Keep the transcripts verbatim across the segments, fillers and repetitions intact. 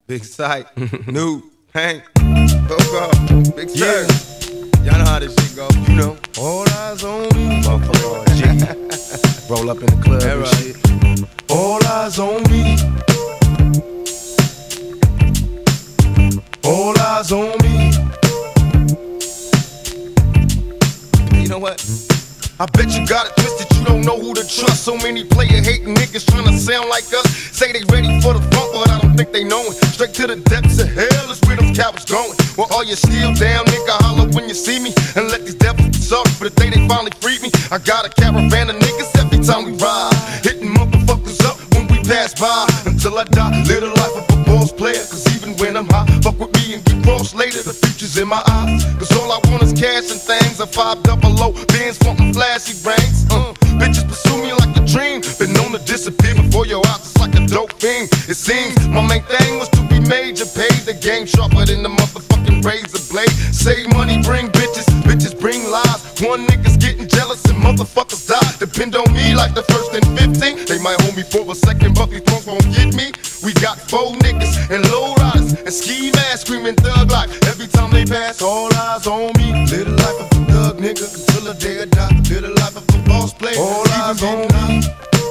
Big Sight, New, Hank, Coco, Big Sir. Y'all know how this shit go. You know. All eyes on me. Motherfucker, Jiggy. Roll up in the club and right. shit. All eyes on me. All eyes on me. You know what? I bet you got it twisted, you don't know who to trust. So many player hating niggas trying to sound like us. Say they ready for the front, but I don't think they know it. Straight to the depths of hell is where them cowards going. Well, all you still down, nigga, holler when you see me. And let these devils be sorry for the day they finally freed me. I got a caravan of niggas every time we ride, hitting motherfuckers up when we pass by. Until I die, live the life of a boss player. Cause even when I'm high, fuck with me and get crossed later. The future's in my eyes. Cause all I want is cash and things. A five double low, Benz wantin' flashy rings. Uh, bitches pursue me like a dream. Been known to disappear before your eyes, it's like a dope fiend. It seems my main thing was to be major. Paid the game sharper than the motherfucking razor blade. Save money, bring bitches, bitches bring lies. One nigga's getting jealous and motherfuckers die. Depend on me like the first and fifteen. They might hold me for a second, but these punks won't get me. We got four niggas and low riders and ski masks screaming thug life every time they pass. All eyes on me. Live the life of a thug nigga until the day I die. Live the life of a boss player. All eyes on me.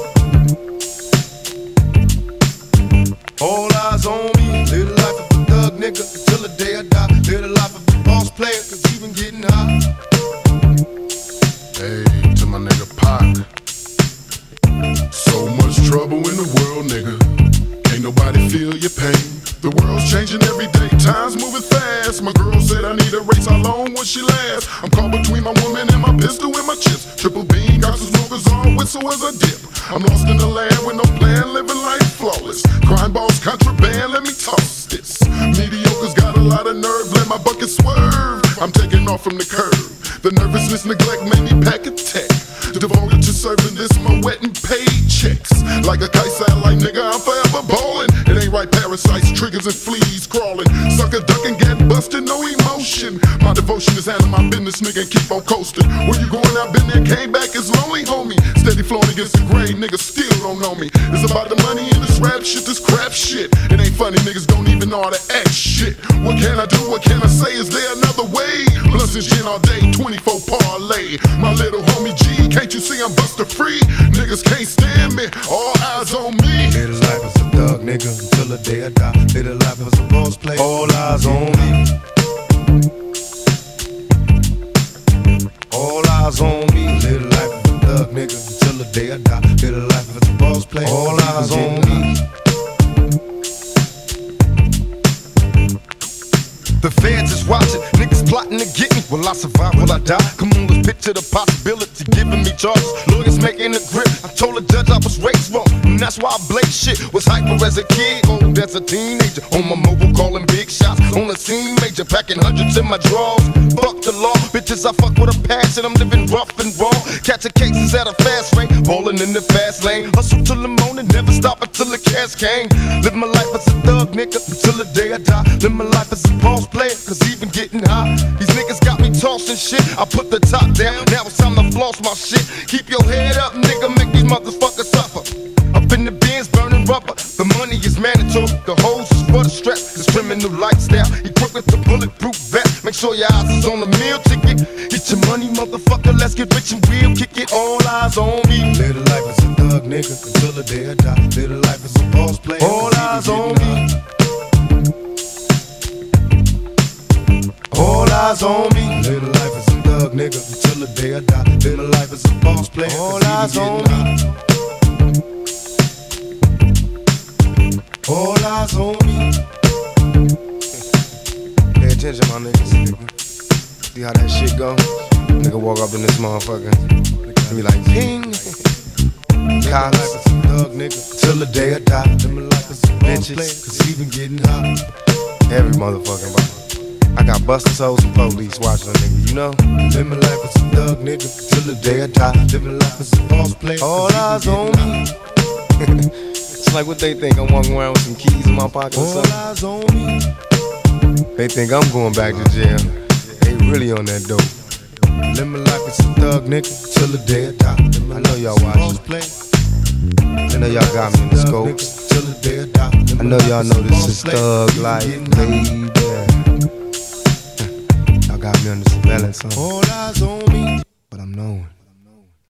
All eyes on me. Live the life of a thug nigga until the day I die. Live the life of a boss player, cause he been getting high. Hey, to my nigga Pac. So much trouble in the world, nigga. Ain't nobody feel your pain. The world's changing every day, time's moving fast. My girl said I need a race, how long will she last? I'm caught between my woman and my pistol and my chips. Triple beam, got some smokers on, whistle as I dip. I'm lost in the land with no plan, living life flawless. Crime balls, contraband, let me toss this. Mediocre's got a lot of nerve, let my bucket swerve. I'm taking off from the curb. The nervousness, neglect made me pack a tech. Devoted to serving this, my wet and paid checks. Like a kite satellite, nigga, I'm forever ballin'. It ain't right, parasites, triggers and fleas crawling. Sucker ducking, get busted, no emotion. My devotion is handling my business, nigga, and keep on coasting. Where you going? I've been there, came back, it's lonely, homie. Steady flowing against the grain, niggas still don't know me. It's about the money and this rap shit, this crap shit. It ain't funny, niggas don't even know how to act shit. What can I do, what can I say, is there another way? Blunts and gin all day, twenty-four parlay. My little homie G, can't you see I'm buster free? Niggas can't stand me, all eyes on me. Live the life as a thug nigga until the day I die. Live the life as a boss player. All eyes on me. All eyes on me. Live the life as a thug nigga until the day I die. Live the life as a boss player. All eyes on me. The feds is watching, niggas plotting to get me. Will I survive, will I die? Come on, let's picture the possibility, giving me charges. Lawyers making a grip, I told the judge I was raised wrong, and that's why I blaze shit. Was hyper as a kid, old as a teenager. On my mobile calling big shots, on the scene major. Packing hundreds in my drawers, fuck the law. Bitches, I fuck with a passion, I'm living rough and raw. Catching cases at a fast rate, ballin' in the fast lane. Hustle till the morning, never stop until the cash came. Live my life as a thug nigga until the day I die. Live my life as a boss player, cause even getting high. These niggas got me tossing shit. I put the top down, now it's time to floss my shit. Keep your head up, nigga, make these motherfuckers suffer. Up in the bins, burning rubber. The money is mandatory, the hose is for the stress. This criminal lifestyle, equipped with the bulletproof vest. Make sure your eyes is on the meal ticket. Get your money, motherfucker, let's get rich and real. Kick it, all eyes on me. Live the life as a thug nigga until the day I die. Live the life as a boss player. All eyes on me. All eyes on me. Live the life as a thug nigga until the day I die. Live the life as a boss player. All eyes on me. All eyes on me. Pay attention, my niggas. Nigga. See how that shit go? Nigga walk up in this motherfucker and be like, ping. Live the life as a thug nigga till the day I die. Live my life as a boss player, cause he been getting hot. Every motherfucking body. I got busters, hoes, and police watching a nigga, you know? Live my life as a thug nigga till the day I die. Live my life as a boss player. All eyes on me. It's like what they think, I'm walking around with some keys in my pocket or something. All eyes on me. They think I'm going back to jail. They really on that dope. Live my life as a thug nigga till the day I die. I know y'all watching. I know y'all got me in the scopes. I know y'all know this is thug life, baby. Y'all got me under surveillance, huh? All eyes on me. But I'm knowing.